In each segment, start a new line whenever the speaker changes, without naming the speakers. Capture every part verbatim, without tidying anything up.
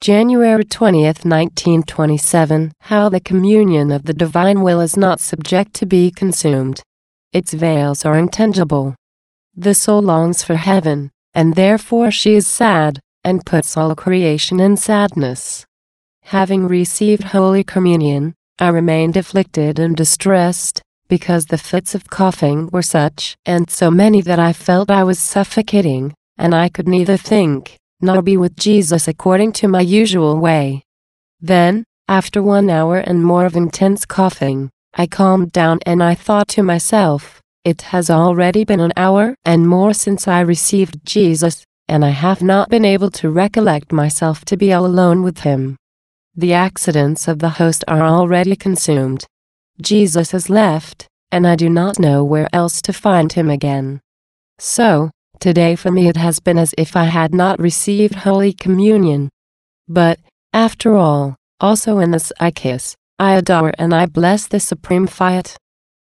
January twentieth, nineteen twenty-seven. How the communion of the divine will is not subject to be consumed. Its veils are intangible. The soul longs for heaven, and therefore she is sad, and puts all creation in sadness. Having received Holy Communion, I remained afflicted and distressed, because the fits of coughing were such and so many that I felt I was suffocating, and I could neither think, nor be with Jesus according to my usual way. Then, after one hour and more of intense coughing, I calmed down and I thought to myself, it has already been an hour and more since I received Jesus, and I have not been able to recollect myself to be all alone with him. The accidents of the host are already consumed. Jesus has left, and I do not know where else to find him again. So, today for me it has been as if I had not received Holy Communion. But, after all, also in this I kiss, I adore and I bless the Supreme Fiat.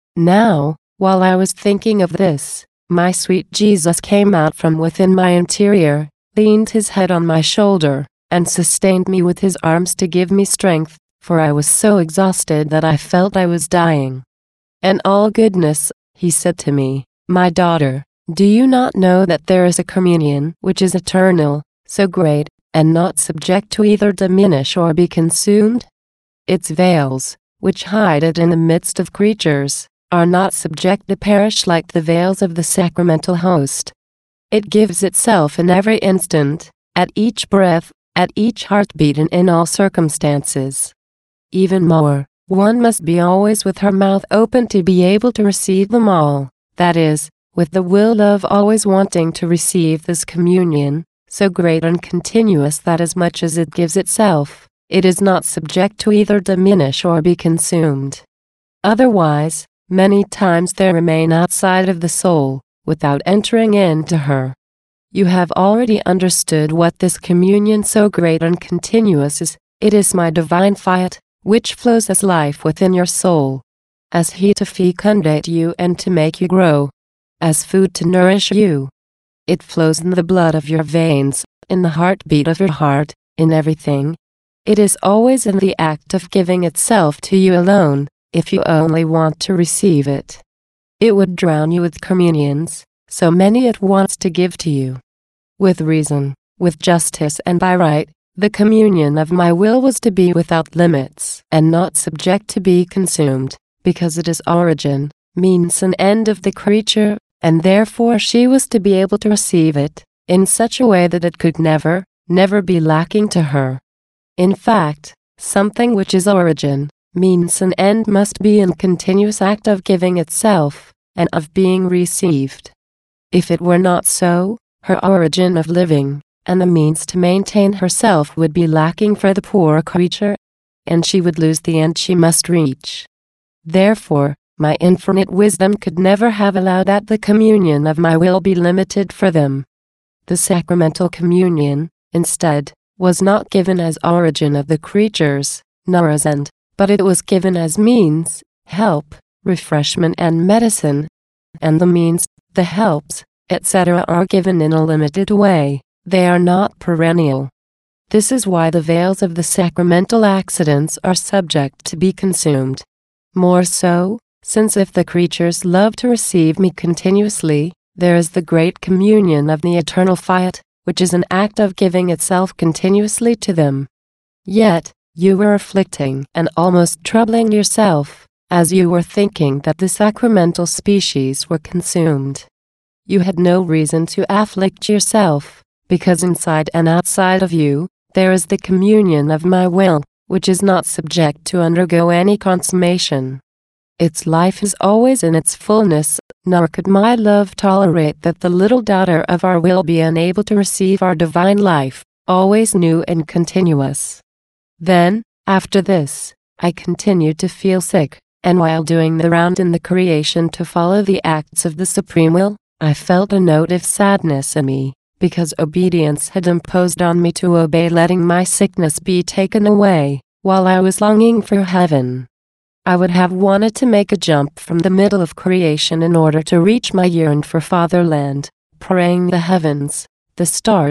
Now, while I was thinking of this, my sweet Jesus came out from within my interior, leaned his head on my shoulder, and sustained me with his arms to give me strength, for I was so exhausted that I felt I was dying. "In all goodness," he said to me, "my daughter, do you not know that there is a communion which is eternal, so great, and not subject to either diminish or be consumed? Its veils, which hide it in the midst of creatures, are not subject to perish like the veils of the sacramental host. It gives itself in every instant, at each breath, at each heartbeat and in all circumstances. Even more, one must be always with her mouth open to be able to receive them all, that is, with the will of always wanting to receive this communion, so great and continuous that as much as it gives itself, it is not subject to either diminish or be consumed. Otherwise, many times they remain outside of the soul, without entering into her. You have already understood what this communion so great and continuous is. It is my divine fiat, which flows as life within your soul, as heat to fecundate you and to make you grow, as food to nourish you. It flows in the blood of your veins, in the heartbeat of your heart, in everything. It is always in the act of giving itself to you alone, if you only want to receive it. It would drown you with communions, so many it wants to give to you. With reason, with justice and by right, the communion of my will was to be without limits and not subject to be consumed, because it is origin, means and end of the creature, and therefore she was to be able to receive it, in such a way that it could never, never be lacking to her. In fact, something which is origin, means and end must be in continuous act of giving itself, and of being received. If it were not so, her origin of living, and the means to maintain herself would be lacking for the poor creature, and she would lose the end she must reach. Therefore, my infinite wisdom could never have allowed that the communion of my will be limited for them. The sacramental communion, instead, was not given as origin of the creatures, nor as end, but it was given as means, help, refreshment and medicine. And the means, the helps, et cetera are given in a limited way, they are not perennial. This is why the veils of the sacramental accidents are subject to be consumed. More so, since if the creatures love to receive me continuously, there is the great communion of the eternal fiat, which is an act of giving itself continuously to them. Yet, you were afflicting and almost troubling yourself, as you were thinking that the sacramental species were consumed. You had no reason to afflict yourself, because inside and outside of you, there is the communion of my will, which is not subject to undergo any consummation. Its life is always in its fullness, nor could my love tolerate that the little daughter of our will be unable to receive our divine life, always new and continuous. Then, after this, I continued to feel sick, and while doing the round in the creation to follow the acts of the Supreme Will, I felt a note of sadness in me, because obedience had imposed on me to obey letting my sickness be taken away, while I was longing for heaven. I would have wanted to make a jump from the middle of creation in order to reach my yearned for fatherland, praying the heavens, the stars,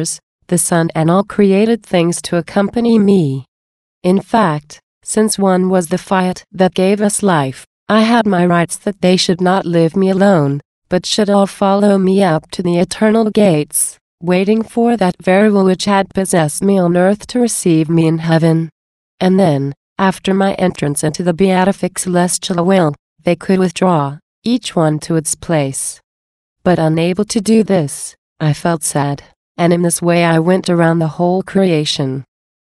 the sun and all created things to accompany me. In fact, since one was the fiat that gave us life, I had my rights that they should not leave me alone, but should all follow me up to the eternal gates, waiting for that very will which had possessed me on earth to receive me in heaven. And then, after my entrance into the beatific celestial will, they could withdraw, each one to its place. But unable to do this, I felt sad, and in this way I went around the whole creation.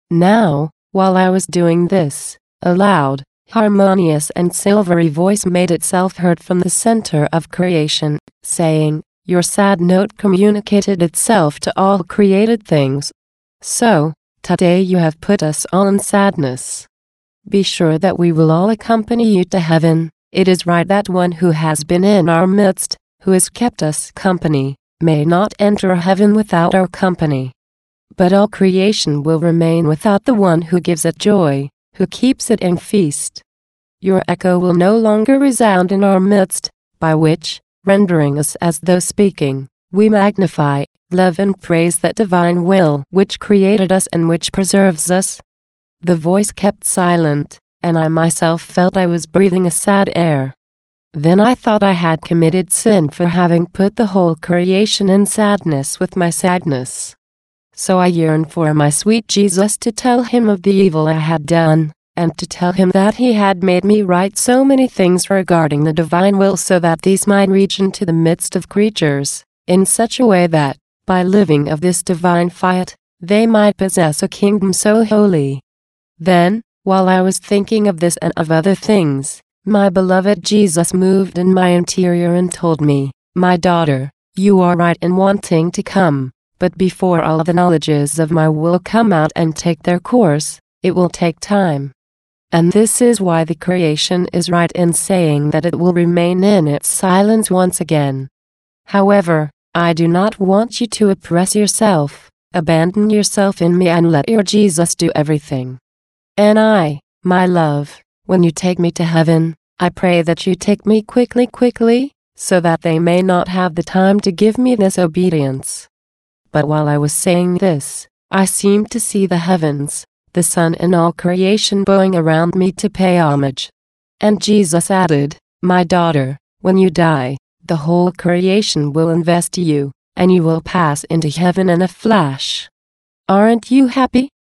Now, while I was doing this, a loud, harmonious and silvery voice made itself heard from the center of creation, saying, "Your sad note communicated itself to all created things. So, today you have put us all in sadness. Be sure that we will all accompany you to heaven. It is right that one who has been in our midst, who has kept us company, may not enter heaven without our company. But all creation will remain without the one who gives it joy, who keeps it in feast. Your echo will no longer resound in our midst, by which, rendering us as though speaking, we magnify, love and praise that divine will which created us and which preserves us." The voice kept silent, and I myself felt I was breathing a sad air. Then I thought I had committed sin for having put the whole creation in sadness with my sadness. So I yearned for my sweet Jesus to tell him of the evil I had done, and to tell him that he had made me write so many things regarding the divine will so that these might reach into the midst of creatures, in such a way that, by living of this divine fiat, they might possess a kingdom so holy. Then, while I was thinking of this and of other things, my beloved Jesus moved in my interior and told me, "My daughter, you are right in wanting to come, but before all the knowledges of my will come out and take their course, it will take time. And this is why the creation is right in saying that it will remain in its silence once again. However, I do not want you to oppress yourself. Abandon yourself in me and let your Jesus do everything. And I, my love, when you take me to heaven, I pray that you take me quickly quickly, so that they may not have the time to give me this obedience." But while I was saying this, I seemed to see the heavens, the sun and all creation bowing around me to pay homage. And Jesus added, "My daughter, when you die, the whole creation will invest you, and you will pass into heaven in a flash. Aren't you happy?"